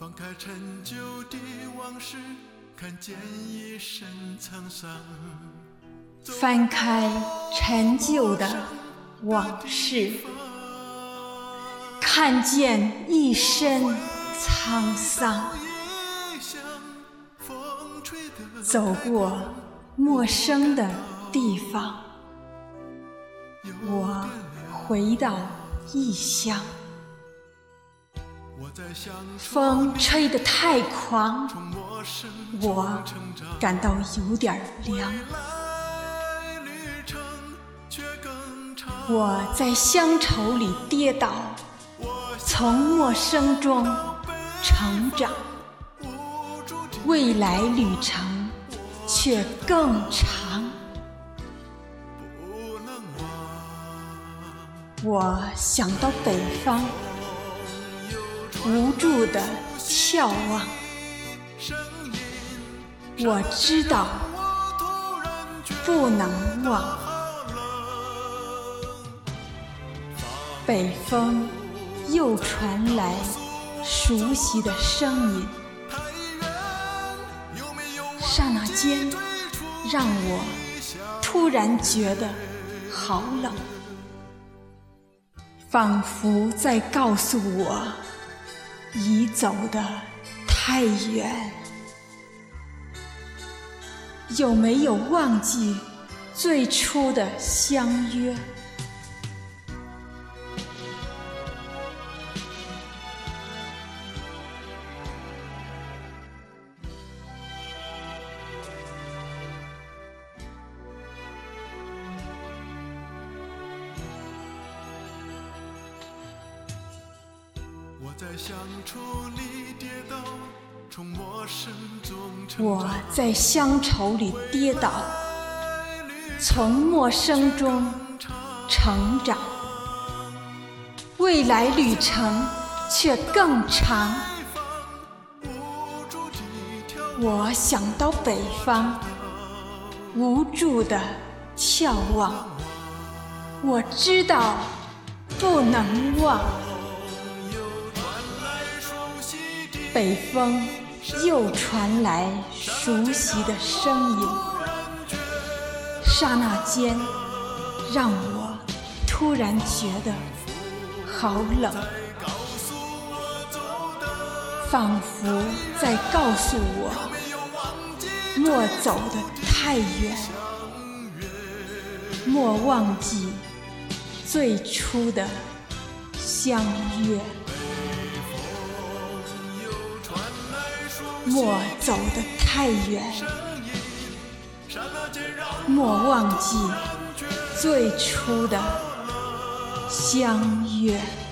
放开陈旧的往事，看见一身沧桑。 翻开陈旧的往事，看见一身沧桑。走过陌生的地方，我回到异乡。风吹得太狂，我感到有点凉。我在乡愁里跌倒，从陌生中成长，未来旅程却更长。我想到北方，无助地眺望，我知道不能忘。北风又传来熟悉的声音，刹那间让我突然觉得好冷，仿佛在告诉我已走得太远。有没有忘记最初的相约？ 我在乡愁里跌倒，从陌生中成长。 我在乡愁里跌倒，从陌生中成长，未来旅程却更长。我想到北方，无助地眺望，我知道不能忘。北风又传来熟悉的声音，刹那间让我突然觉得好冷，仿佛在告诉我莫走得太远，莫忘记最初的相约，莫走得太远，莫忘记最初的相约。